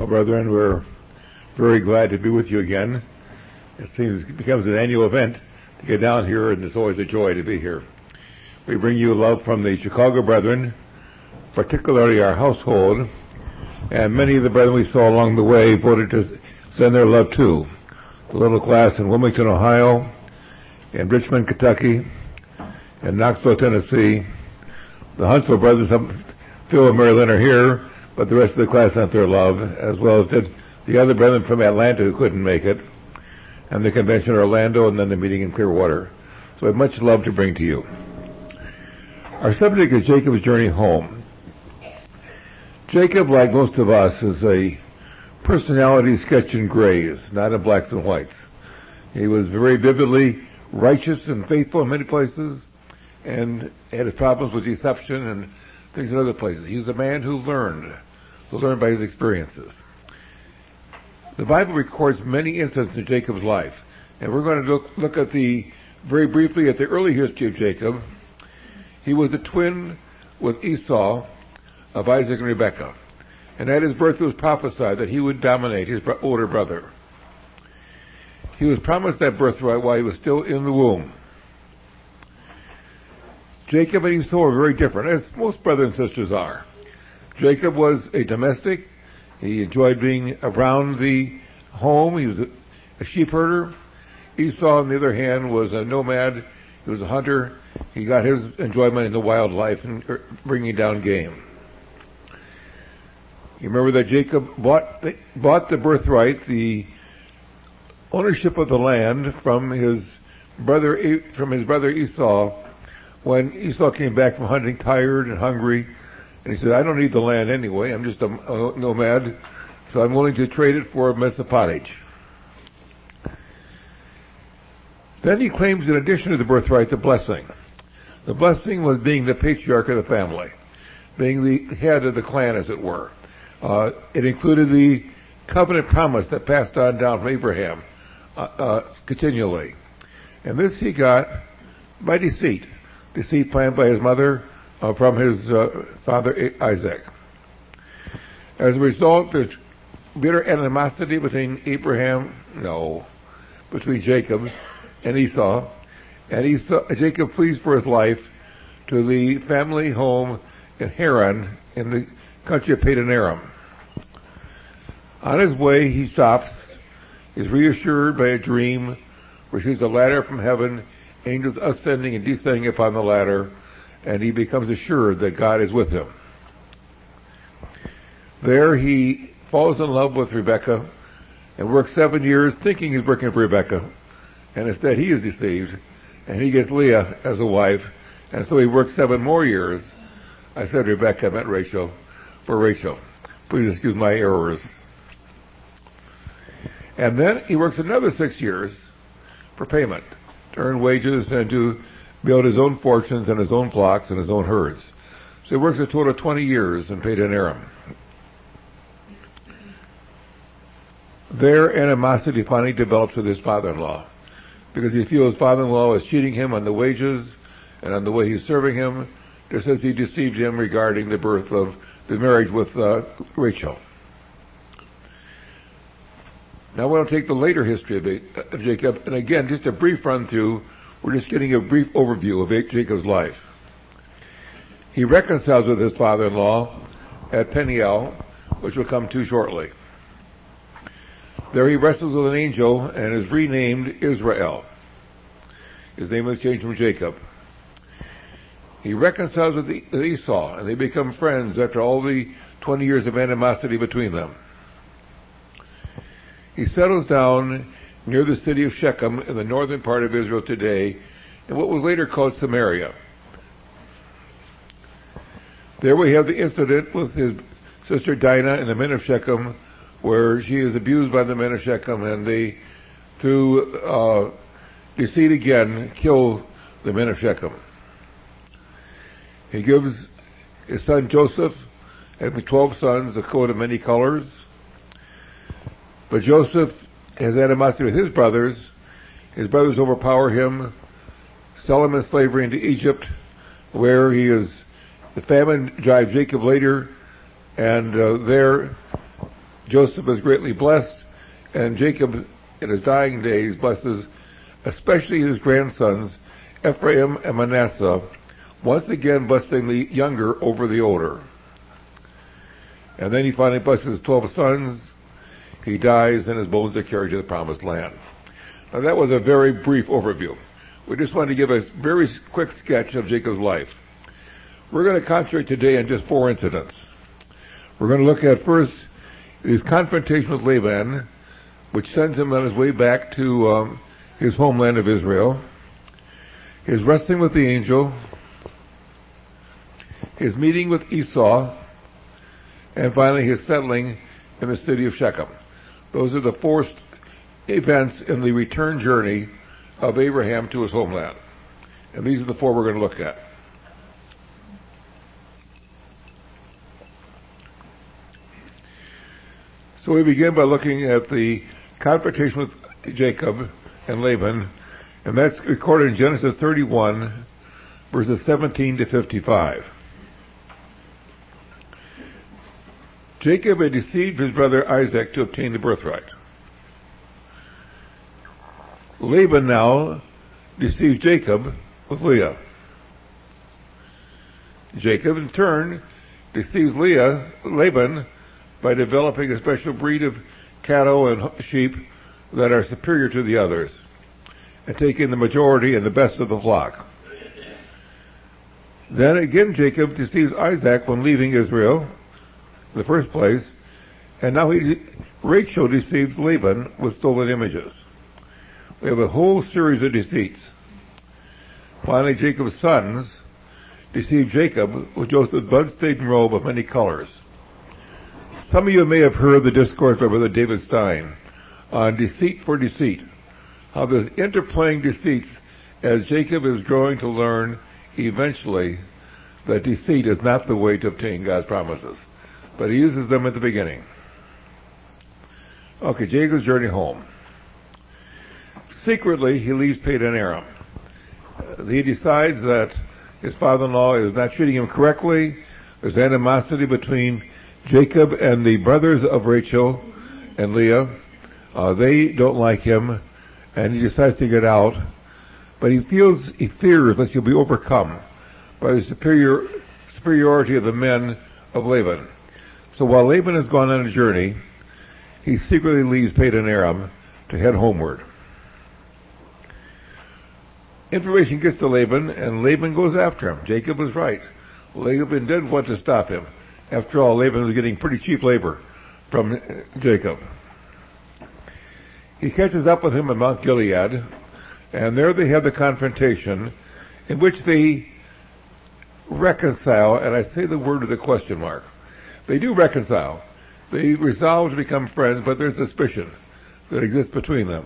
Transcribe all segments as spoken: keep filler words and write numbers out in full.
Well, brethren, we're very glad to be with you again. It seems it becomes an annual event to get down here, and it's always a joy to be here. We bring you love from the Chicago brethren, particularly our household, and many of the brethren we saw along the way voted to send their love to. The little class in Wilmington, Ohio, in Richmond, Kentucky, in Knoxville, Tennessee. The Huntsville brothers, Phil and Mary Lynn, are here, but the rest of the class sent their love, as well as did the other brethren from Atlanta who couldn't make it, and the convention in Orlando, and then the meeting in Clearwater. So we have much love to bring to you. Our subject is Jacob's journey home. Jacob, like most of us, is a personality sketched in grays, not in blacks and whites. He was very vividly righteous and faithful in many places, and had his problems with deception and things in other places. He was a man who learned, who learned by his experiences. The Bible records many incidents in Jacob's life, and we're going to look, look at the very briefly at the early history of Jacob. He was a twin with Esau of Isaac and Rebekah, and at his birth it was prophesied that he would dominate his older brother. He was promised that birthright while he was still in the womb. Jacob and Esau were very different, as most brothers and sisters are. Jacob was a domestic. He enjoyed being around the home. He was a sheep herder. Esau, on the other hand, was a nomad. He was a hunter. He got his enjoyment in the wildlife and bringing down game. You remember that Jacob bought the, bought the birthright, the ownership of the land, from his brother from his brother Esau, when Esau came back from hunting tired and hungry, and he said, I don't need the land anyway, I'm just a, a nomad, so I'm willing to trade it for a mess of pottage. Then he claims, in addition to the birthright, the blessing. The blessing was being the patriarch of the family, being the head of the clan, as it were. Uh, it included the covenant promise that passed on down from Abraham uh, uh, continually. And this he got by deceit. Deceit planned by his mother uh, from his uh, father Isaac. As a result, there's bitter animosity between Abraham, no, between Jacob and Esau. And Esau, Jacob flees for his life to the family home in Haran, in the country of Padan Aram. On his way, he stops, is reassured by a dream, receives a ladder from heaven, angels ascending and descending upon the ladder, and he becomes assured that God is with him. There he falls in love with Rebekah and works seven years thinking he's working for Rebekah, and instead he is deceived, and he gets Leah as a wife, and so he works seven more years. I said Rebekah, I meant Rachel, for Rachel. Please excuse my errors. And then he works another six years for payment, to earn wages and to build his own fortunes and his own flocks and his own herds. So he works a total of twenty years in Padan Aram. Their animosity finally develops with his father-in-law, because he feels his father-in-law is cheating him on the wages and on the way he's serving him, just as he deceived him regarding the birth of the marriage with uh, Rachel. Now we'll take the later history of Jacob, and again, just a brief run-through. We're just getting a brief overview of Jacob's life. He reconciles with his father-in-law at Peniel, which we'll come to shortly. There he wrestles with an angel and is renamed Israel. His name was changed from Jacob. He reconciles with Esau, and they become friends after all the twenty years of animosity between them. He settles down near the city of Shechem in the northern part of Israel today, in what was later called Samaria. There we have the incident with his sister Dinah and the men of Shechem, where she is abused by the men of Shechem, and they, through uh, deceit again, kill the men of Shechem. He gives his son Joseph, having twelve sons, a coat of many colors. But Joseph has animosity with his brothers. His brothers overpower him, sell him in slavery into Egypt, where he is. The famine drives Jacob later, and uh, there Joseph is greatly blessed, and Jacob, in his dying days, blesses especially his grandsons, Ephraim and Manasseh, once again blessing the younger over the older. And then he finally blesses his twelve sons. He dies, and his bones are carried to the promised land. Now that was a very brief overview. We just wanted to give a very quick sketch of Jacob's life. We're going to concentrate today on just four incidents. We're going to look at first his confrontation with Laban, which sends him on his way back to um, his homeland of Israel, his wrestling with the angel, his meeting with Esau, and finally his settling in the city of Shechem. Those are the four events in the return journey of Abraham to his homeland. And these are the four we're going to look at. So we begin by looking at the confrontation with Jacob and Laban, and that's recorded in Genesis thirty-one, verses seventeen to fifty-five. Jacob had deceived his brother Isaac to obtain the birthright. Laban now deceives Jacob with Leah. Jacob, in turn, deceives Leah, Laban by developing a special breed of cattle and sheep that are superior to the others, and taking the majority and the best of the flock. Then again Jacob deceives Isaac when leaving Israel, in the first place, and now he, Rachel deceives Laban with stolen images. We have a whole series of deceits. Finally, Jacob's sons deceive Jacob with Joseph's blood-stained robe of many colors. Some of you may have heard the discourse by Brother David Stein on deceit for deceit, how there's interplaying deceits as Jacob is growing to learn eventually that deceit is not the way to obtain God's promises, but he uses them at the beginning. Okay, Jacob's journey home. Secretly, he leaves Padan Aram. He decides that his father-in-law is not treating him correctly. There's animosity between Jacob and the brothers of Rachel and Leah. Uh, they don't like him, and he decides to get out. But he feels, he fears that he'll be overcome by the superior, superiority of the men of Laban. So while Laban has gone on a journey, he secretly leaves Padan Aram to head homeward. Information gets to Laban, and Laban goes after him. Jacob was right. Laban didn't want to stop him. After all, Laban was getting pretty cheap labor from Jacob. He catches up with him at Mount Gilead, and there they have the confrontation in which they reconcile, and I say the word with a question mark. They do reconcile. They resolve to become friends, but there's suspicion that exists between them.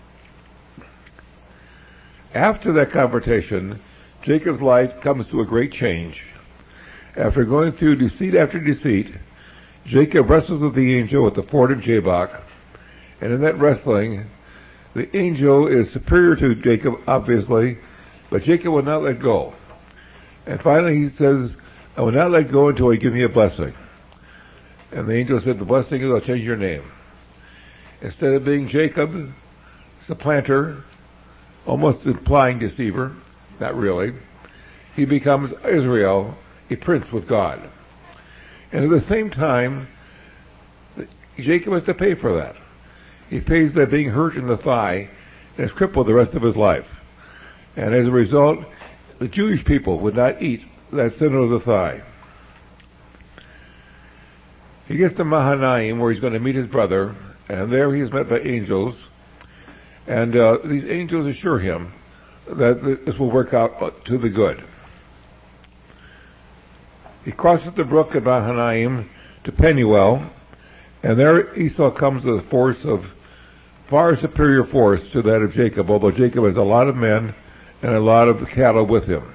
After that confrontation, Jacob's life comes to a great change. After going through deceit after deceit, Jacob wrestles with the angel at the ford of Jabbok, and in that wrestling, the angel is superior to Jacob, obviously, but Jacob will not let go. And finally he says, I will not let go until you give me a blessing. And the angel said, the blessing is I'll change your name. Instead of being Jacob, supplanter, almost implying deceiver, not really, he becomes Israel, a prince with God. And at the same time, Jacob has to pay for that. He pays by being hurt in the thigh and is crippled the rest of his life. And as a result, the Jewish people would not eat that sin of the thigh. He gets to Mahanaim, where he's going to meet his brother, and there he is met by angels, and uh, these angels assure him that this will work out to the good. He crosses the brook at Mahanaim to Penuel, and there Esau comes with a force of far superior force to that of Jacob, although Jacob has a lot of men and a lot of cattle with him.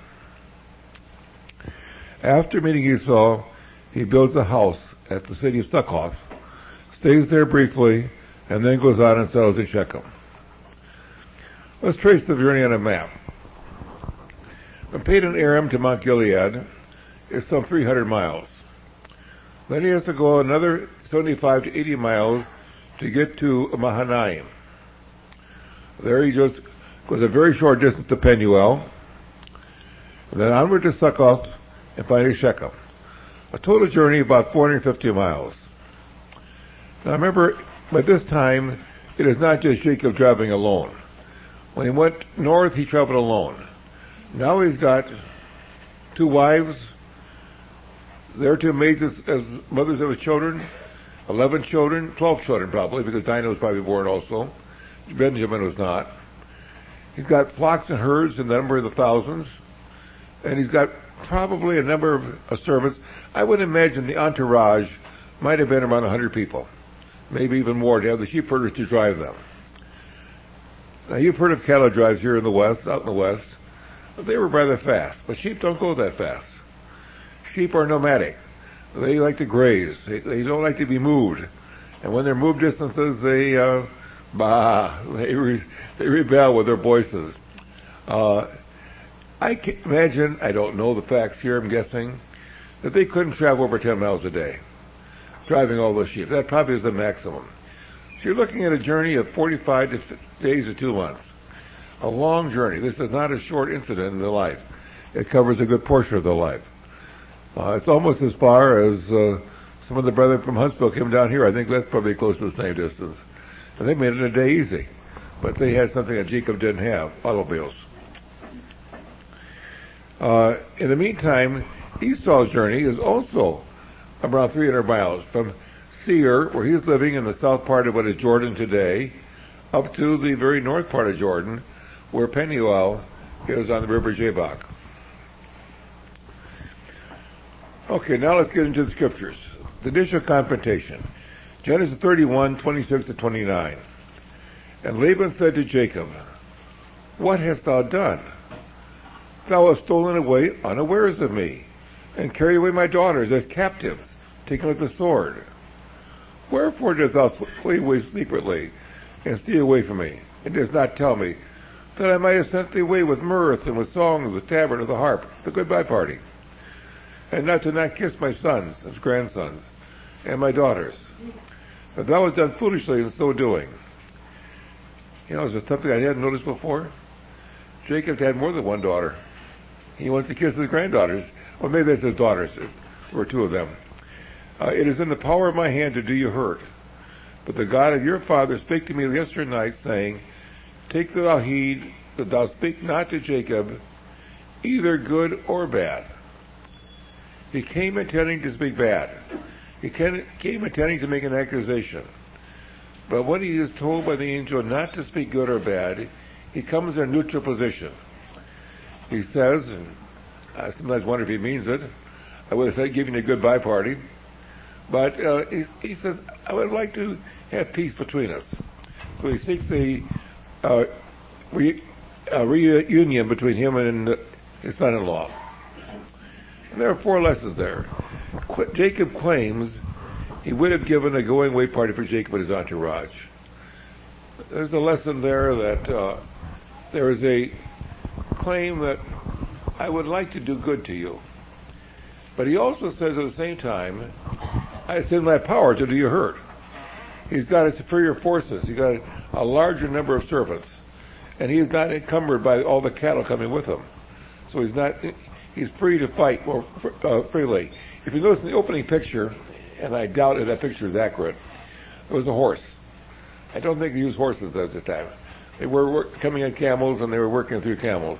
After meeting Esau, he builds a house at the city of Succoth, stays there briefly, and then goes on and settles in Shechem. Let's trace the journey on a map. From Padan Aram to Mount Gilead is some three hundred miles. Then he has to go another seventy-five to eighty miles to get to Mahanaim. There he just goes a very short distance to Penuel, and then onward to Succoth, and finally Shechem. A total journey of about four hundred fifty miles. Now remember, by this time, it is not just Jacob traveling alone. When he went north, he traveled alone. Now he's got two wives, their two maids as, as mothers of his children, eleven children, twelve children probably, because Dinah was probably born also. Benjamin was not. He's got flocks and herds in the number of the thousands, and he's got probably a number of, of servants. I would imagine the entourage might have been around one hundred people, maybe even more, to have the sheep herders to drive them. Now, you've heard of cattle drives here in the west, out in the west. They were rather fast, but sheep don't go that fast. Sheep are nomadic. They like to graze. They, they don't like to be moved. And when they're moved distances, they, uh, bah, they, re, they rebel with their voices. Uh, I can imagine, I don't know the facts here, I'm guessing, that they couldn't travel over ten miles a day, driving all those sheep. That probably is the maximum. So you're looking at a journey of forty-five days to two months. A long journey. This is not a short incident in their life. It covers a good portion of their life. Uh, it's almost as far as uh, some of the brethren from Huntsville came down here. I think that's probably close to the same distance. And they made it a day easy. But they had something that Jacob didn't have, automobiles. Uh, in the meantime, Esau's journey is also around three hundred miles from Seir, where he's living in the south part of what is Jordan today, up to the very north part of Jordan, where Penuel is on the river Jabbok. Okay, now let's get into the scriptures. The initial confrontation. Genesis thirty-one, twenty-six to twenty-nine. And Laban said to Jacob, "What hast thou done? Thou hast stolen away unawares of me, and carried away my daughters as captives, taken with the sword. Wherefore dost thou flee away secretly, and steal away from me, and dost not tell me, that I might have sent thee away with mirth, and with songs, with tabret, and the harp, the goodbye party, and not to not kiss my sons, and grandsons, and my daughters? But thou hast done foolishly in so doing." You know, is there something I hadn't noticed before? Jacob had more than one daughter. He wants to kiss his granddaughters. Well, maybe that's his daughters. There were two of them. Uh, "it is in the power of my hand to do you hurt. But the God of your father spake to me yesterday night, saying, Take thou heed that thou speak not to Jacob, either good or bad." He came intending to speak bad. He came intending to make an accusation. But when he is told by the angel not to speak good or bad, he comes in a neutral position. He says, and I sometimes wonder if he means it, I would have said giving a goodbye party, but uh, he, he says, I would like to have peace between us. So he seeks a, uh, re, a reunion between him and his son-in-law. And there are four lessons there. Qu- Jacob claims he would have given a going-away party for Jacob and his entourage. There's a lesson there that uh, there is a claim that I would like to do good to you. But he also says at the same time, I send my power to do you hurt. He's got a superior forces. He's got a larger number of servants. And he's not encumbered by all the cattle coming with him. So he's not, he's free to fight more uh, freely. If you notice in the opening picture, and I doubt if that picture is accurate, there was a horse. I don't think they used horses at the time. They were work, coming on camels, and they were working through camels.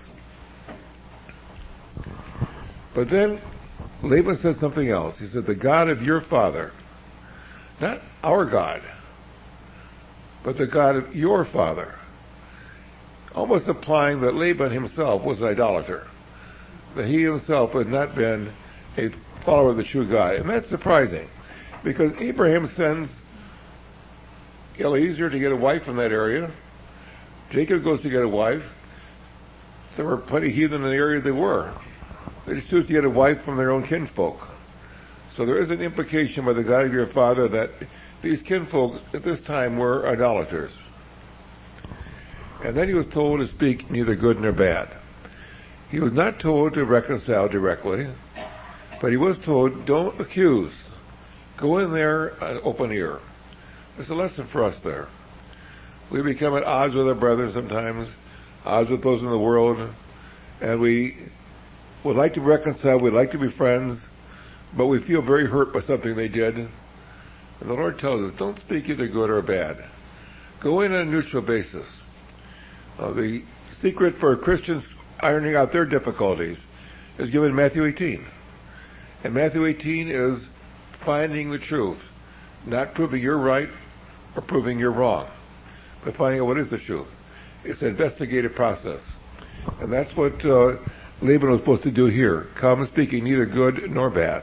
But then Laban said something else. He said, the God of your father, not our God, but the God of your father, almost implying that Laban himself was an idolater, that he himself had not been a follower of the true God. And that's surprising, because Abraham sends Eliezer to get a wife from that area. Jacob goes to get a wife. There were plenty of heathen in the area they were. They just choose to get a wife from their own kinsfolk. So there is an implication by the God of your father that these kinfolk at this time were idolaters. And then he was told to speak neither good nor bad. He was not told to reconcile directly, but he was told, don't accuse. Go in there an open ear. There's a lesson for us there. We become at odds with our brothers sometimes, odds with those in the world, and we would like to reconcile, we'd like to be friends, but we feel very hurt by something they did. And the Lord tells us, don't speak either good or bad. Go in on a neutral basis. Uh, the secret for Christians ironing out their difficulties is given in Matthew eighteen. And Matthew eighteen is finding the truth, not proving you're right or proving you're wrong, but finding out what is the truth. It's an investigative process. And that's what uh, Laban was supposed to do here. Come speaking neither good nor bad.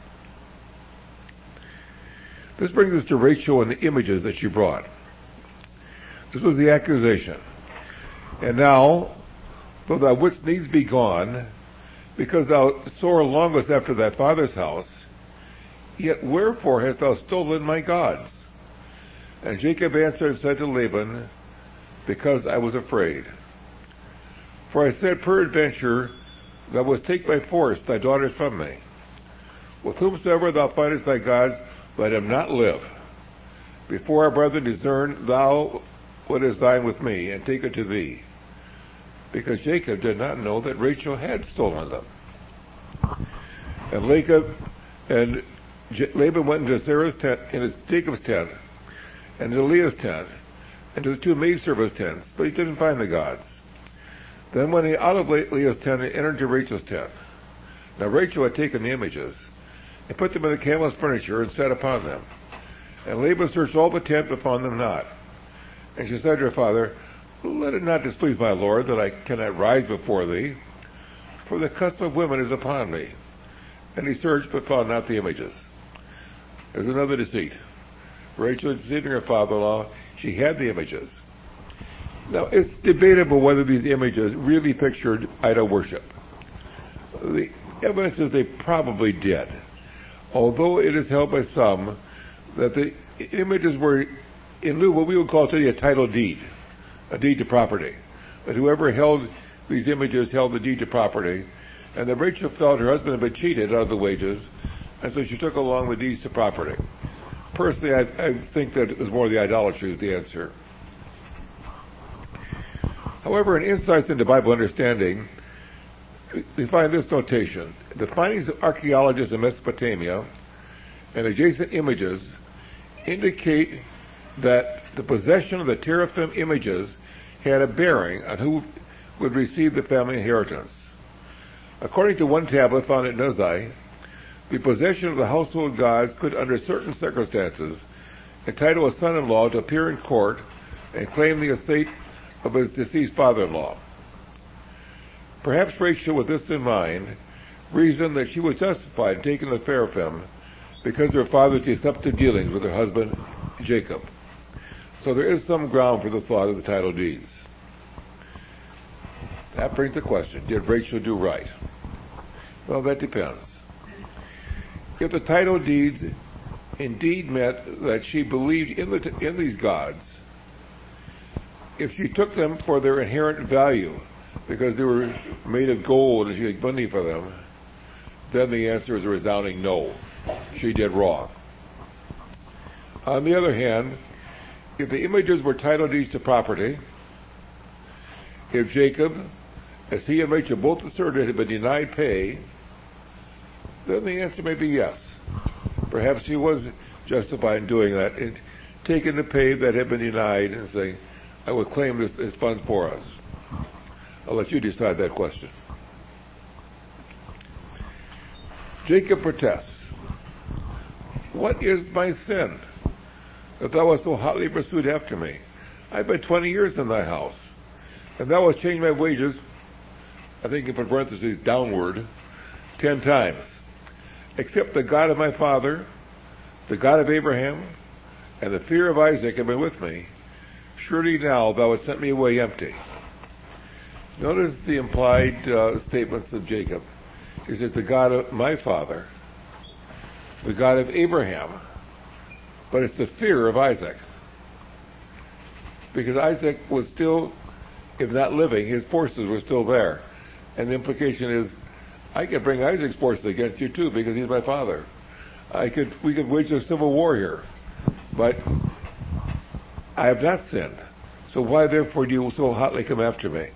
This brings us to Rachel and the images that she brought. This was the accusation. And now, though thou wouldst needs be gone, because thou sore longest after thy father's house, yet wherefore hast thou stolen my gods? And Jacob answered and said to Laban, because I was afraid. For I said, peradventure, thou wouldst take by force thy daughters from me. With whomsoever thou findest thy gods, let him not live. Before our brethren discern thou what is thine with me, and take it to thee. Because Jacob did not know that Rachel had stolen them. And Jacob and J- Laban went into Sarah's tent, into Jacob's tent, and into Leah's tent, and to the two maidservants' tents, but he didn't find the gods. Then went he out of Leah's tent and entered into Rachel's tent. Now Rachel had taken the images, and put them in the camel's furniture, and sat upon them. And Laban searched all the tent, but found them not. And she said to her father, let it not displease my lord, that I cannot rise before thee, for the custom of women is upon me. And he searched, but found not the images. There's another deceit. Rachel is deceiving her father-in-law. She had the images. Now, it's debatable whether these images really pictured idol worship. The evidence is they probably did, although it is held by some that the images were in lieu of what we would call today a title deed, a deed to property. That whoever held these images held the deed to property, and that Rachel felt her husband had been cheated out of the wages, and so she took along the deeds to property. Personally, I, I think that it was more the idolatry is the answer. However, in Insights into Bible Understanding, we find this notation. The findings of archaeologists in Mesopotamia and adjacent images indicate that the possession of the teraphim images had a bearing on who would receive the family inheritance. According to one tablet found at Nozai, the possession of the household gods could, under certain circumstances, entitle a son-in-law to appear in court and claim the estate of his deceased father-in-law. Perhaps Rachel, with this in mind, reasoned that she was justified in taking the teraphim because of her father's deceptive dealings with her husband, Jacob. So there is some ground for the thought of the title deeds. That brings the question, did Rachel do right? Well, that depends. If the title deeds indeed meant that she believed in, the, in these gods, if she took them for their inherent value, because they were made of gold and she had money for them, then the answer is a resounding no. She did wrong. On the other hand, if the images were title deeds to property, if Jacob, as he and Rachel both asserted, had been denied pay, then the answer may be yes. Perhaps he was justified in doing that, in taking the pay that had been denied and saying, I will claim this as funds for us. I'll let you decide that question. Jacob protests, what is my sin, that thou hast so hotly pursued after me? I've been twenty years in thy house, and thou hast changed my wages, I think in parentheses, downward, ten times. Except the God of my father, the God of Abraham, and the fear of Isaac have been with me. Surely now thou hast sent me away empty. Notice the implied uh, statements of Jacob. He says, the God of my father, the God of Abraham, but it's the fear of Isaac. Because Isaac was still, if not living, his forces were still there. And the implication is, I can bring Isaac's forces against you too, because he's my father. I could, we could wage a civil war here. But I have not sinned. So why therefore do you so hotly come after me?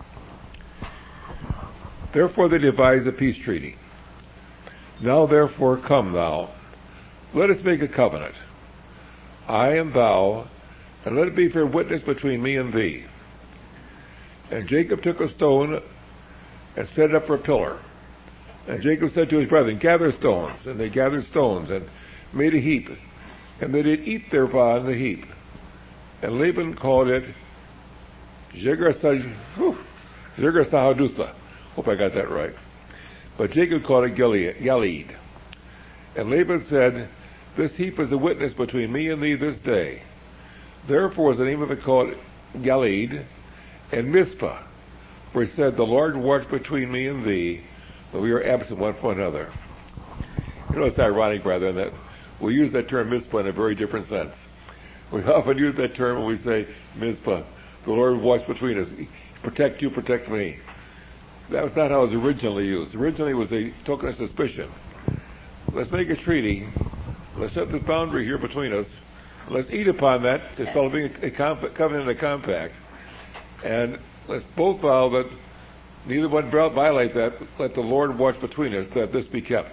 Therefore they devised a peace treaty. Now therefore come thou, let us make a covenant, I and thou, and let it be for a witness between me and thee. And Jacob took a stone and set it up for a pillar. And Jacob said to his brethren, gather stones. And they gathered stones and made a heap. And they did eat thereupon the heap. And Laban called it Jegar Sahadutha. Hope I got that right. But Jacob called it Galeed. And Laban said, this heap is a witness between me and thee this day. Therefore was the name of it called Galeed, and Mizpah, for he said, the Lord watched between me and thee, but we are absent one from another. You know, it's ironic, brethren, that we use that term Mizpah in a very different sense. We often use that term when we say Mizpah, the Lord watched between us. Protect you, protect me. That was not how it was originally used. Originally it was a token of suspicion. Let's make a treaty. Let's set this boundary here between us. Let's eat upon that, developing a comp- covenant and a compact. And let's both vow that neither one violate that. Let the Lord watch between us, that this be kept.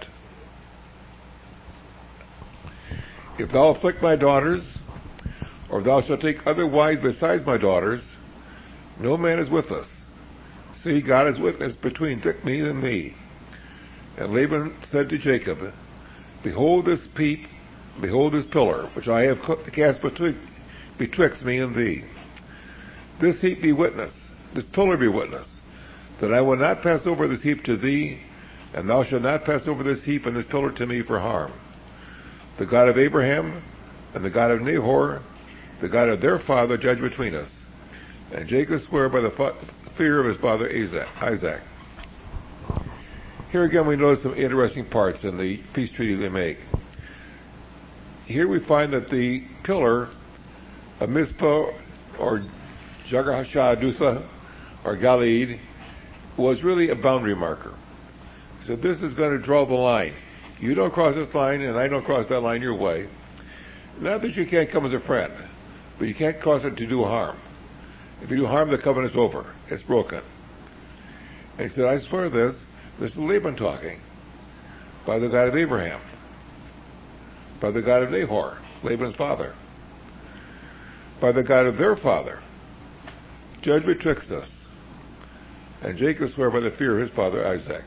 If thou afflict my daughters, or if thou shalt take other wives besides my daughters, no man is with us. See, God is witness between me and thee. And Laban said to Jacob, behold this heap, behold this pillar, which I have cast betwixt me and thee. This heap be witness, this pillar be witness, that I will not pass over this heap to thee, and thou shalt not pass over this heap and this pillar to me for harm. The God of Abraham and the God of Nahor, the God of their father, judge between us. And Jacob swore by the fear of his father Isaac. Here again we notice some interesting parts in the peace treaty they make. Here we find that the pillar of Mizpah, or Jagar-Shah-Adutha, or Galeed, was really a boundary marker. So this is going to draw the line. You don't cross this line, and I don't cross that line your way. Not that you can't come as a friend, but you can't cross it to do harm. If you do harm, the covenant's over. It's broken. And he said, I swear this. This is Laban talking. By the God of Abraham. By the God of Nahor, Laban's father. By the God of their father. Judge betwixt us. And Jacob swore by the fear of his father Isaac.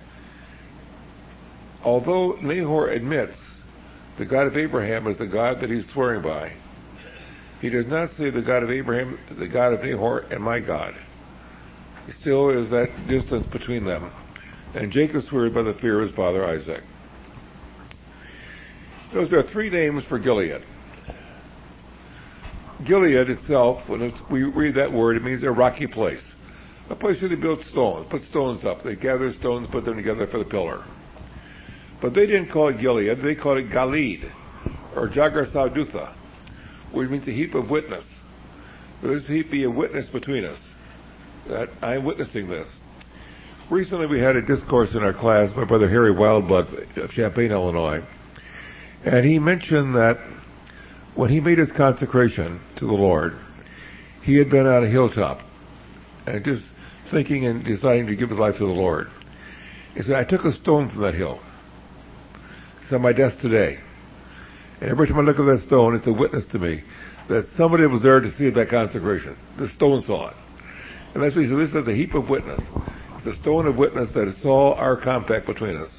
Although Nahor admits the God of Abraham is the God that he's swearing by, he does not say the God of Abraham, the God of Nahor, and my God. Still is that distance between them. And Jacob swore by the fear of his father Isaac. Notice there are three names for Gilead. Gilead itself, when we read that word, it means a rocky place. A place where they built stones, put stones up. They gathered stones, put them together for the pillar. But they didn't call it Gilead, they called it Galeed, or Jagar-Sahadutha, which means a heap of witness. Let this heap be a witness between us, that I'm witnessing this. Recently we had a discourse in our class by Brother Harry Wildblood of Champaign, Illinois, and he mentioned that when he made his consecration to the Lord, he had been on a hilltop and just thinking and deciding to give his life to the Lord. He said, I took a stone from that hill. It's on my desk today. And every time I look at that stone, it's a witness to me that somebody was there to see that consecration. The stone saw it. And that's what he said, this is a heap of witness. It's a stone of witness that saw our compact between us.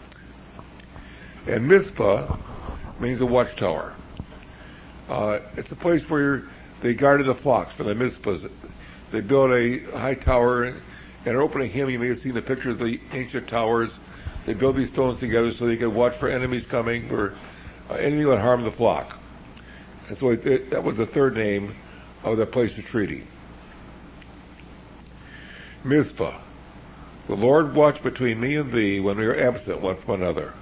And Mizpah means a watchtower. Uh, it's a place where they guarded the flocks for the Mizpahs. They built a high tower, and in our opening hymn you may have seen the pictures of the ancient towers. They built these stones together so they could watch for enemies coming, or uh, anything that would harm the flock. And so it, it, that was the third name of the place of treaty. Mizpah. The Lord watched between me and thee when we were absent one from another.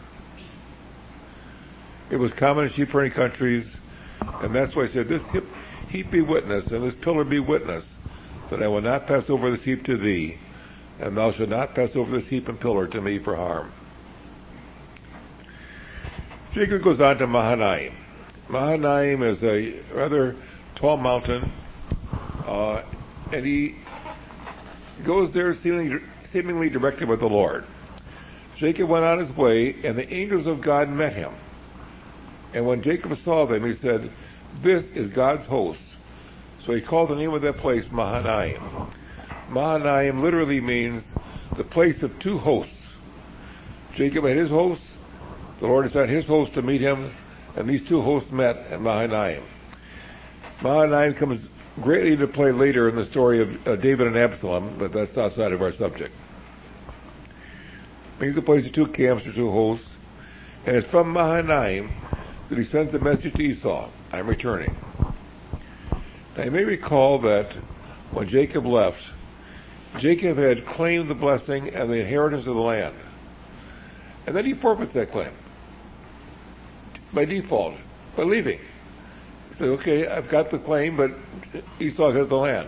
It was common in sheep-herding countries, and that's why I said, this heap be witness, and this pillar be witness, that I will not pass over this heap to thee, and thou shalt not pass over this heap and pillar to me for harm. Jacob goes on to Mahanaim. Mahanaim is a rather tall mountain, uh, and he goes there seemingly, seemingly directed by the Lord. Jacob went on his way, and the angels of God met him. And when Jacob saw them, he said, "This is God's host." So he called the name of that place Mahanaim. Mahanaim literally means the place of two hosts. Jacob had his host, the Lord had sent his host to meet him, and these two hosts met at Mahanaim. Mahanaim comes greatly into play later in the story of uh, David and Absalom, but that's outside of our subject. It means the place of two camps or two hosts, and it's from Mahanaim that he sends the message to Esau, "I'm returning." Now you may recall that when Jacob left, Jacob had claimed the blessing and the inheritance of the land. And then he forfeits that claim by default, by leaving. He said, "Okay, I've got the claim, but Esau has the land."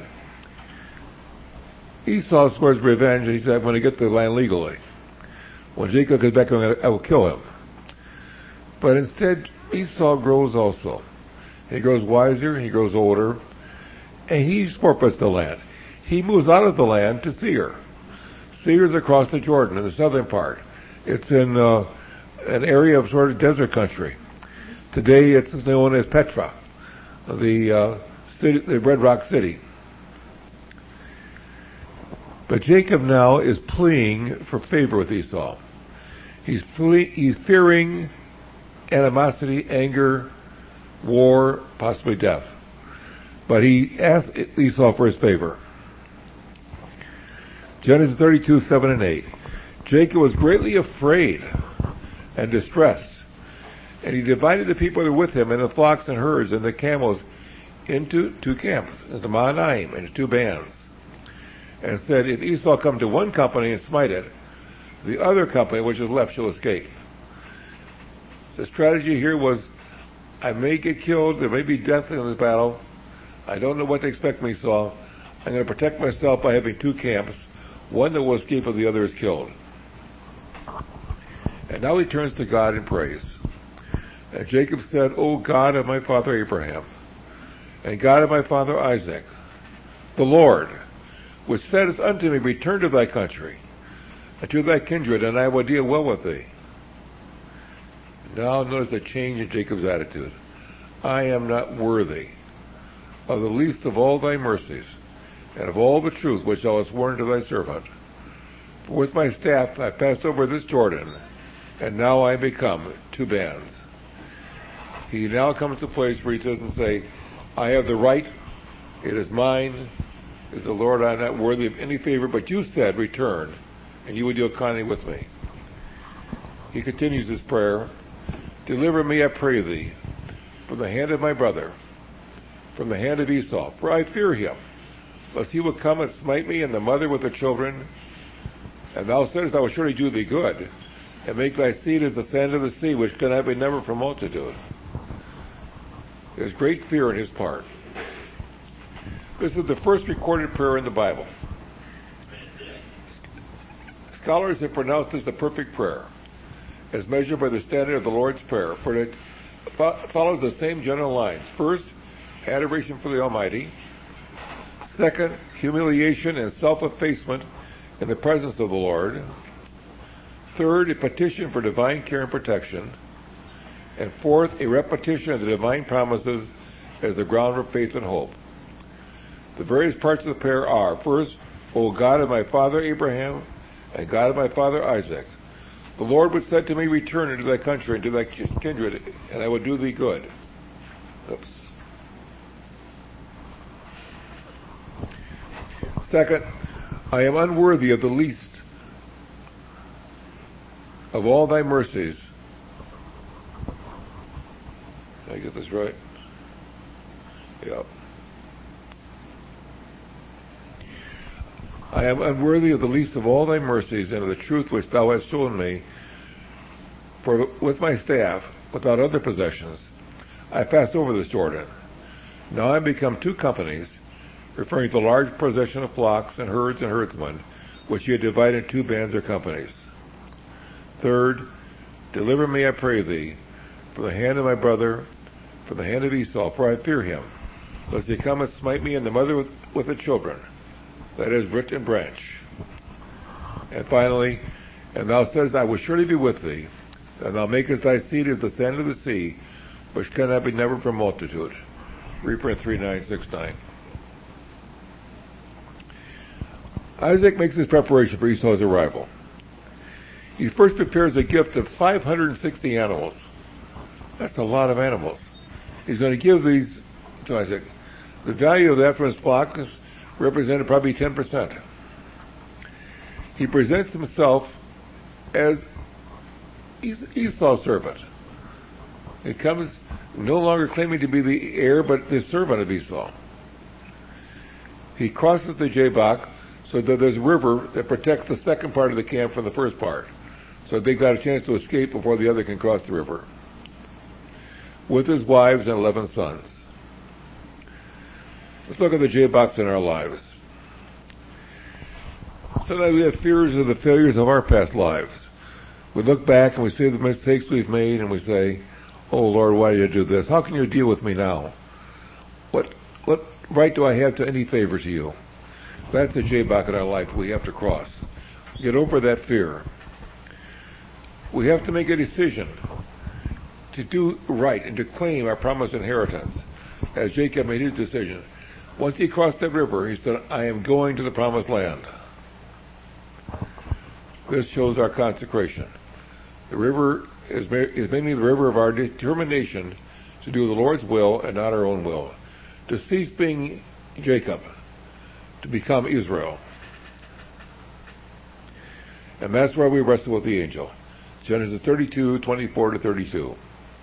Esau swears revenge, and he said, "I'm going to get the land legally. When Jacob gets back, I will kill him." But instead, Esau grows also. He grows wiser, he grows older, and he forfeits the land. He moves out of the land to Seir. Seir is across the Jordan in the southern part. It's in uh, an area of sort of desert country. Today it's known as Petra, the, uh, city, the Red Rock City. But Jacob now is pleading for favor with Esau. He's, ple- he's fearing animosity, anger, war, possibly death. But he asks Esau for his favor. Genesis thirty-two, seven and eight. Jacob was greatly afraid and distressed, and he divided the people that were with him and the flocks and herds and the camels into two camps, into Mahanaim, into two bands, and said, "If Esau come to one company and smite it, the other company which is left shall escape." The strategy here was, I may get killed, there may be death in this battle, I don't know what to expect from Esau, I'm going to protect myself by having two camps, one that will escape if the other is killed. And now he turns to God in praise. And Jacob said, "O God of my father Abraham, and God of my father Isaac, the Lord, which saidst unto me, Return to thy country, and to thy kindred, and I will deal well with thee." Now notice a change in Jacob's attitude. "I am not worthy of the least of all thy mercies, and of all the truth which thou hast sworn to thy servant. For with my staff I passed over this Jordan, and now I become two bands." He now comes to a place where he doesn't say, "I have the right, it is mine, is the Lord, I am not worthy of any favor, but you said, return, and you will deal kindly with me." He continues his prayer, "Deliver me, I pray thee, from the hand of my brother, from the hand of Esau, for I fear him, lest he will come and smite me and the mother with the children. And thou saidst, I will surely do thee good, and make thy seed as the sand of the sea, which cannot be numbered for multitude." There's great fear in his part. This is the first recorded prayer in the Bible. Scholars have pronounced this a perfect prayer, as measured by the standard of the Lord's Prayer, for it follows the same general lines. First, adoration for the Almighty. Second, humiliation and self-effacement in the presence of the Lord. Third, a petition for divine care and protection. And fourth, a repetition of the divine promises as the ground for faith and hope. The various parts of the prayer are, first, O God of my father Abraham, and God of my father Isaac, the Lord which said to me, Return into thy country and to thy kindred, and I will do thee good. Oops. Second, I am unworthy of the least of all thy mercies. Did I get this right? Yeah. I am unworthy of the least of all thy mercies and of the truth which thou hast shown me. For with my staff, without other possessions, I passed over this Jordan. Now I am become two companies, referring to the large possession of flocks and herds and herdsmen, which ye had divided in two bands or companies. Third, deliver me, I pray thee, from the hand of my brother, from the hand of Esau, for I fear him, lest he come and smite me and the mother with, with the children, that is, root and branch. And finally, and thou saidst, I will surely be with thee, and thou makest thy seed as the sand of the sea, which cannot be numbered for multitude. Reprint three nine six nine. Isaac makes his preparation for Esau's arrival. He first prepares a gift of five hundred sixty animals. That's a lot of animals. He's going to give these to Isaac. The value of that for his flock is represented probably ten percent. He presents himself as Esau's servant. He comes no longer claiming to be the heir, but the servant of Esau. He crosses the Jabbok so that there's a river that protects the second part of the camp from the first part. So they've got a chance to escape before the other can cross the river. With his wives and eleven sons. Let's look at the Jabboks in our lives. Sometimes we have fears of the failures of our past lives. We look back and we see the mistakes we've made and we say, oh Lord, why did you do this? How can you deal with me now? What what right do I have to any favor to you? That's the Jabbok in our life we have to cross. Get over that fear. We have to make a decision to do right and to claim our promised inheritance, as Jacob made his decision. Once he crossed that river, he said, I am going to the promised land. This shows our consecration. The river is, is mainly the river of our determination to do the Lord's will and not our own will. To cease being Jacob, to become Israel. And that's where we wrestle with the angel. Genesis thirty-two, twenty-four to thirty-two.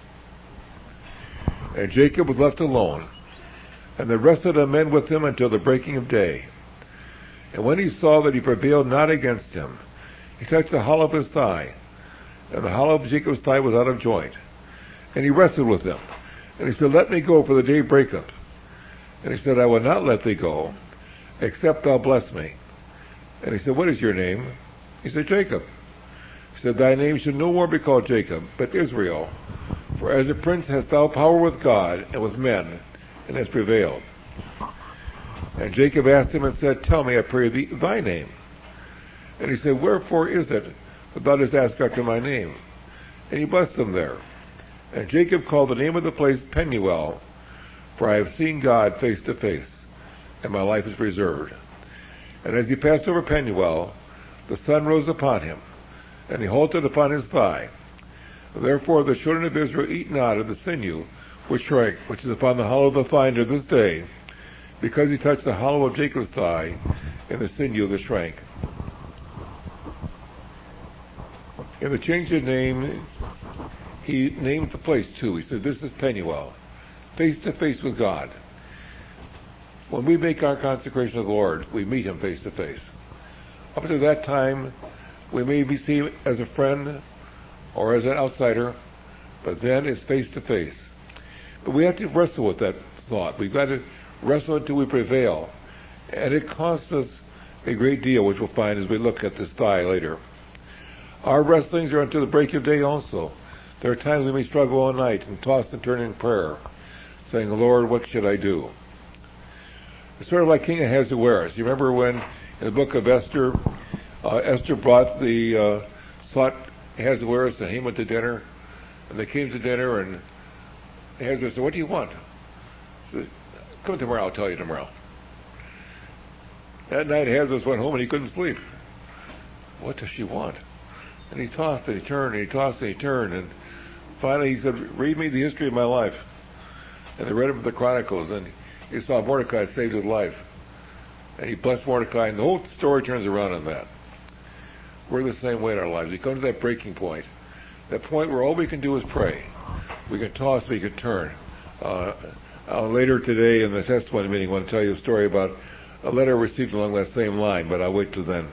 And Jacob was left alone, and the rest of the men with him until the breaking of day. And when he saw that he prevailed not against him, he touched the hollow of his thigh, and the hollow of Jacob's thigh was out of joint. And he wrestled with him. And he said, let me go, for the day breaketh. And he said, I will not let thee go, except thou bless me. And he said, what is your name? He said, Jacob. He said, thy name should no more be called Jacob, but Israel. For as a prince hast thou power with God and with men, and hast prevailed. And Jacob asked him and said, tell me, I pray thee, thy name. And he said, wherefore is it that thou dost ask after my name? And he blessed them there. And Jacob called the name of the place Peniel, for I have seen God face to face, and my life is preserved. And as he passed over Peniel, the sun rose upon him, and he halted upon his thigh. Therefore the children of Israel eat not of the sinew which shrank, which is upon the hollow of the thigh unto this day, because he touched the hollow of Jacob's thigh, and the sinew that shrank. In the change of name, he named the place too. He said, this is Peniel, face to face with God. When we make our consecration of the Lord, we meet him face to face. Up to that time, we may be seen as a friend or as an outsider, but then it's face to face. But we have to wrestle with that thought. We've got to wrestle until we prevail. And it costs us a great deal, which we'll find as we look at this thigh later. Our wrestlings are until the break of day also. There are times we may struggle all night and toss and turn in prayer, saying, Lord, what should I do? It's sort of like King Ahasuerus. You remember when, in the book of Esther, uh, Esther brought the, uh, sought Ahasuerus and Haman to dinner, and they came to dinner, and Ahasuerus said, what do you want? He said, come tomorrow, I'll tell you tomorrow. That night Ahasuerus went home and he couldn't sleep. What does she want? And he tossed and he turned and he tossed and he turned, and finally he said, read me the history of my life. And they read him the Chronicles, and he saw Mordecai saved his life. And he blessed Mordecai, and the whole story turns around on that. We're the same way in our lives. We come to that breaking point, that point where all we can do is pray. We can toss, we can turn. Uh, uh, later today in the testimony meeting, I want to tell you a story about a letter received along that same line, but I'll wait till then.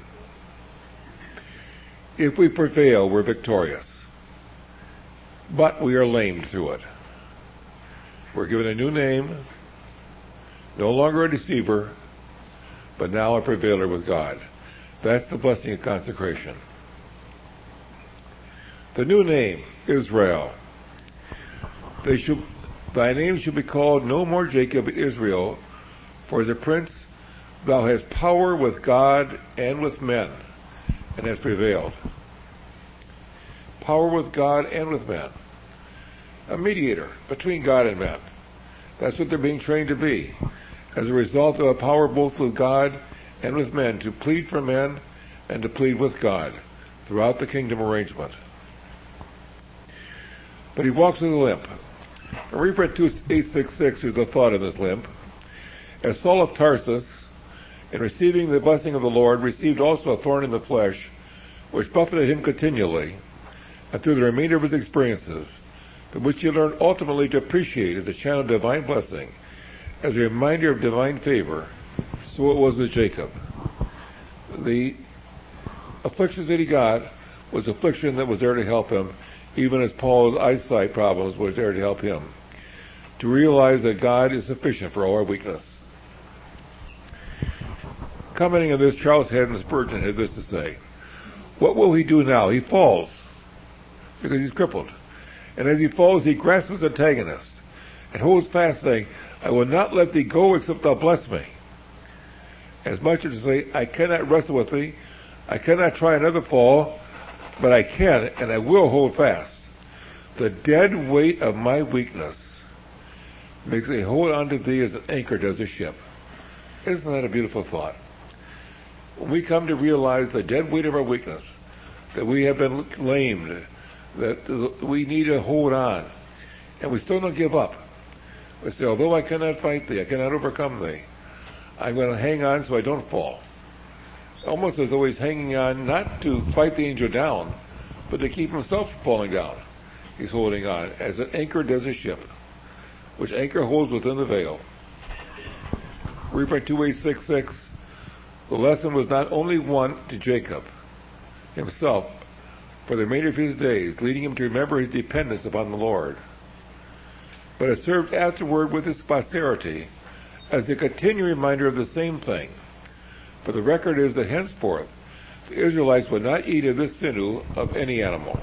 If we prevail, we're victorious. But we are lamed through it. We're given a new name, no longer a deceiver, but now a prevailer with God. That's the blessing of consecration. The new name, Israel. They should, thy name shall be called no more Jacob, but Israel, for as a prince thou hast power with God and with men, and hast prevailed. Power with God and with men. A mediator between God and men. That's what they're being trained to be, as a result of a power both with God and with men, to plead for men and to plead with God throughout the kingdom arrangement. But he walks with a limp. And read for two eight sixty-six is the thought of this limp. As Saul of Tarsus, in receiving the blessing of the Lord, received also a thorn in the flesh, which buffeted him continually, and through the remainder of his experiences, but which he learned ultimately to appreciate as a channel of divine blessing, as a reminder of divine favor, so it was with Jacob. The afflictions that he got was affliction that was there to help him, even as Paul's eyesight problems was there to help him, to realize that God is sufficient for all our weakness. Commenting on this, Charles Haddon Spurgeon had this to say: what will he do now? He falls, because he's crippled. And as he falls, he grasps his antagonist and holds fast, saying, I will not let thee go except thou bless me. As much as to say, I cannot wrestle with thee, I cannot try another fall, but I can, and I will hold fast. The dead weight of my weakness makes me hold on to thee as an anchor does a ship. Isn't that a beautiful thought? When we come to realize the dead weight of our weakness, that we have been lamed, that we need to hold on, and we still don't give up. We say, although I cannot fight thee, I cannot overcome thee, I'm going to hang on so I don't fall. Almost as though he's hanging on not to fight the angel down, but to keep himself from falling down. He's holding on, as an anchor does a ship, which anchor holds within the veil. Read by two eight six six, the lesson was not only one to Jacob himself for the remainder of his days, leading him to remember his dependence upon the Lord, but it served afterward with his posterity as a continuing reminder of the same thing. For the record is that henceforth the Israelites would not eat of this sinew of any animal.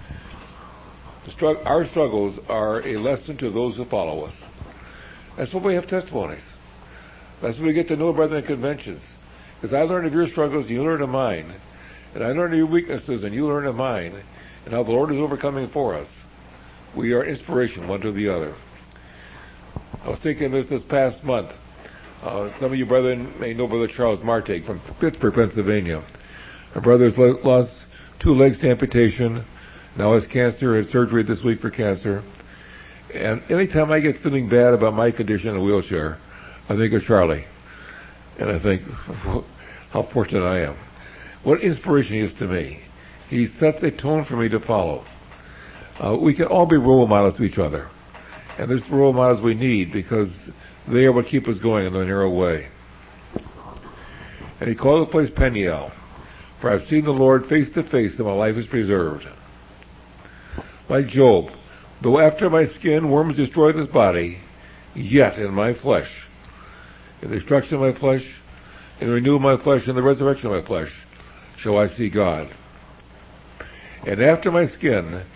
The strugg- our struggles are a lesson to those who follow us. That's what we have testimonies. That's what we get to know, brethren, in conventions. Because I learn of your struggles, you learn of mine. And I learn of your weaknesses, and you learn of mine. And how the Lord is overcoming for us. We are inspiration one to the other. I was thinking this this past month. Uh, some of you brethren may know Brother Charles Martig from Pittsburgh, Pennsylvania. My brother's lost two legs to amputation. Now has cancer, had surgery this week for cancer. And anytime I get feeling bad about my condition in a wheelchair, I think of Charlie. And I think, how fortunate I am. What inspiration he is to me. He sets a tone for me to follow. Uh, we can all be role models to each other. And there's role models we need, because they are what keep us going in the narrow way. And he called the place Peniel, for I've seen the Lord face to face, and my life is preserved. Like Job, though after my skin worms destroy this body, yet in my flesh, in the destruction of my flesh, in the renewal of my flesh, in the resurrection of my flesh, shall I see God. And after my skin,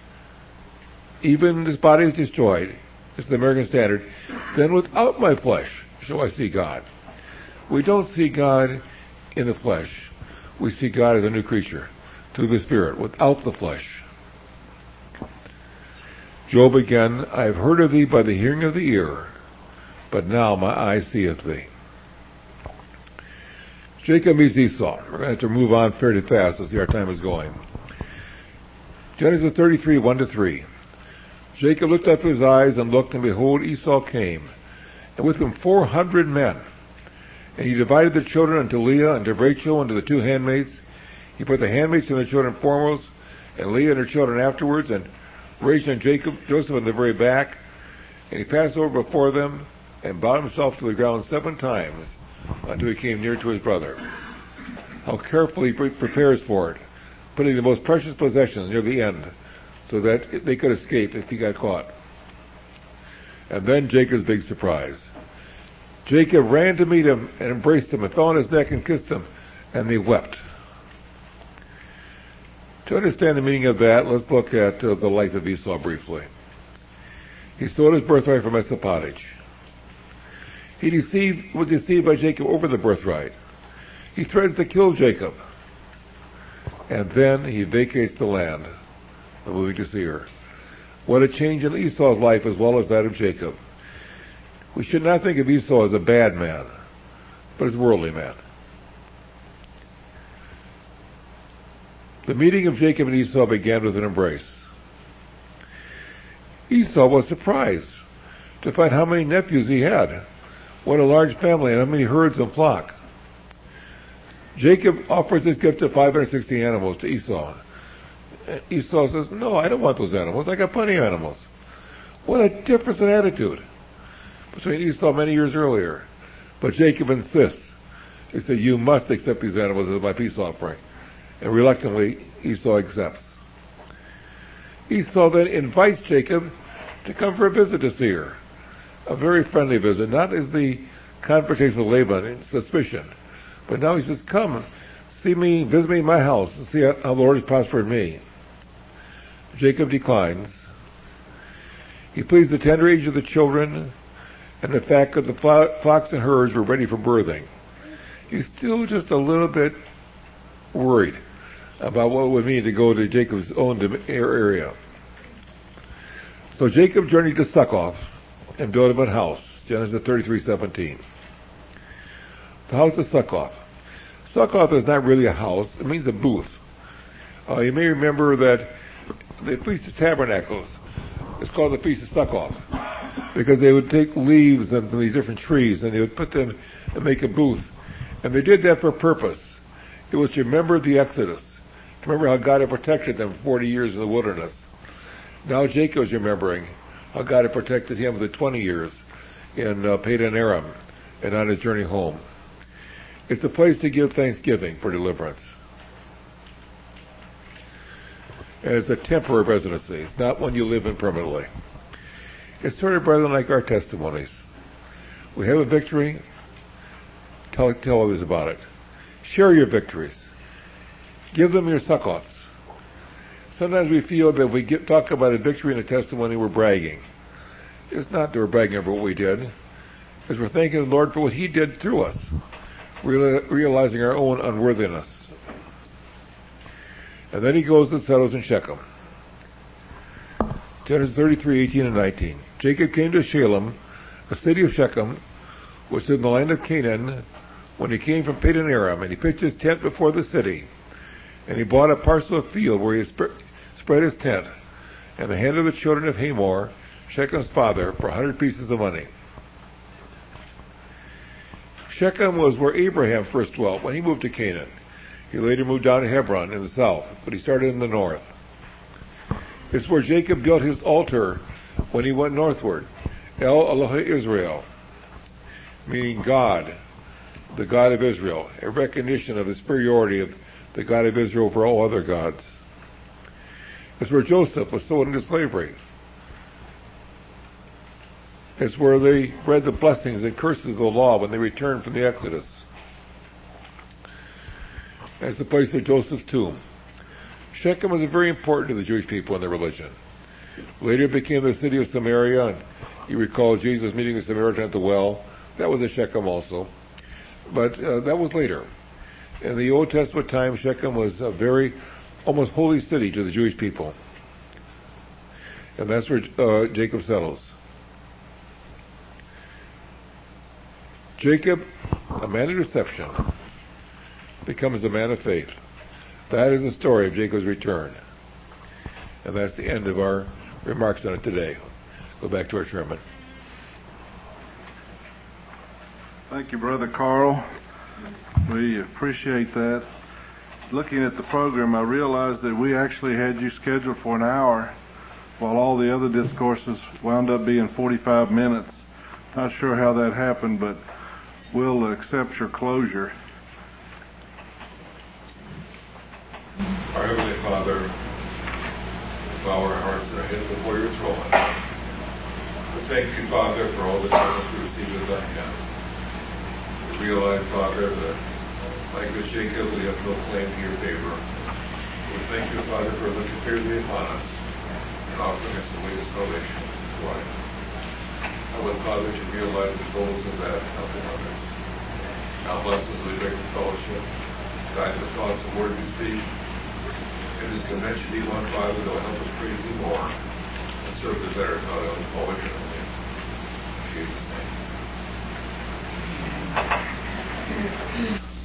even this body is destroyed, it's the American Standard, then without my flesh shall I see God. We don't see God in the flesh. We see God as a new creature, through the Spirit, without the flesh. Job again, I have heard of thee by the hearing of the ear, but now my eye seeth thee. Jacob meets Esau. We're going to have to move on fairly fast as our time is going. Genesis thirty-three, one to three. Jacob lifted up his eyes and looked, and behold, Esau came, and with him four hundred men. And he divided the children unto Leah, and to Rachel, and to the two handmaids. He put the handmaids and the children foremost, and Leah and her children afterwards, and Rachel and Jacob, Joseph in the very back. And he passed over before them, and bowed himself to the ground seven times, until he came near to his brother. How carefully he prepares for it, putting the most precious possessions near the end, so that they could escape if he got caught. And then Jacob's big surprise. Jacob ran to meet him and embraced him and fell on his neck and kissed him, and they wept. To understand the meaning of that, let's look at uh, the life of Esau briefly. He sold his birthright for mess of pottage. He deceived, was deceived by Jacob over the birthright. He threatens to kill Jacob. And then he vacates the land, moving to Seir. What a change in Esau's life as well as that of Jacob. We should not think of Esau as a bad man, but as a worldly man. The meeting of Jacob and Esau began with an embrace. Esau was surprised to find how many nephews he had, what a large family, and how many herds and flock. Jacob offers his gift of five hundred sixty animals to Esau. Esau says, no, I don't want those animals. I got plenty of animals. What a difference in attitude between Esau many years earlier. But Jacob insists. He said, you must accept these animals as my peace offering. And reluctantly, Esau accepts. Esau then invites Jacob to come for a visit to Seir. A very friendly visit, not as the confrontation with Laban in suspicion. But now he says, come, see me, visit me in my house, and see how, how the Lord has prospered me. Jacob declines. He pleads the tender age of the children and the fact that the flocks and herds were ready for birthing. He's still just a little bit worried about what it would mean to go to Jacob's own area. So Jacob journeyed to Succoth and built him a house. Genesis thirty-three seventeen. The house of Succoth. Succoth is not really a house. It means a booth. Uh, you may remember that the Feast of Tabernacles is called the Feast of Succoth because they would take leaves and these different trees and they would put them and make a booth. And they did that for a purpose. It was to remember the Exodus, to remember how God had protected them for forty years in the wilderness. Now Jacob is remembering how God had protected him for the twenty years in uh, Padan Aram and on his journey home. It's a place to give thanksgiving for deliverance. And it's a temporary residency. It's not one you live in permanently. It's sort of, brethren, like our testimonies. We have a victory. Tell, tell others about it. Share your victories. Give them your Succoths. Sometimes we feel that if we get, talk about a victory and a testimony, we're bragging. It's not that we're bragging about what we did. It's we're thanking the Lord for what He did through us, realizing our own unworthiness. And then he goes and settles in Shechem. Genesis thirty-three, eighteen and nineteen. Jacob came to Shalem, a city of Shechem, which is in the land of Canaan, when he came from Padan Aram, and he pitched his tent before the city. And he bought a parcel of field where he sp- spread his tent, and the hand of the children of Hamor, Shechem's father, for a hundred pieces of money. Shechem was where Abraham first dwelt when he moved to Canaan. He later moved down to Hebron in the south, but he started in the north. It's where Jacob built his altar when he went northward, El Elohe Israel, meaning God, the God of Israel, a recognition of the superiority of the God of Israel over all other gods. It's where Joseph was sold into slavery. It's where they read the blessings and curses of the law when they returned from the Exodus. And it's the place of Joseph's tomb. Shechem was very important to the Jewish people in their religion. Later it became the city of Samaria, and you recall Jesus meeting the Samaritan at the well. That was a Shechem also. But uh, that was later. In the Old Testament time, Shechem was a very, almost holy city to the Jewish people. And that's where uh, Jacob settles. Jacob, a man of deception, becomes a man of faith. That is the story of Jacob's return. And that's the end of our remarks on it today. Go back to our sermon. Thank you, Brother Carl. We appreciate that. Looking at the program, I realized that we actually had you scheduled for an hour, while all the other discourses wound up being forty-five minutes. Not sure how that happened, but we'll accept your closure. Our Heavenly Father, we bow our hearts and our heads before your throne. We thank you, Father, for all the talents we received at thy hand. We realize, Father, that like with Jacob, we have no claim to your favor. We thank you, Father, for looking fairly upon us and offering us the way of salvation. That's why. Heavenly Father, should realize the goals of that, helping others. Now bless us as we drink the fellowship. Guide the thoughts and words we speak. In this convention, be one, Father, that will help us praise you more and serve the better God of all eternity. In Jesus' name.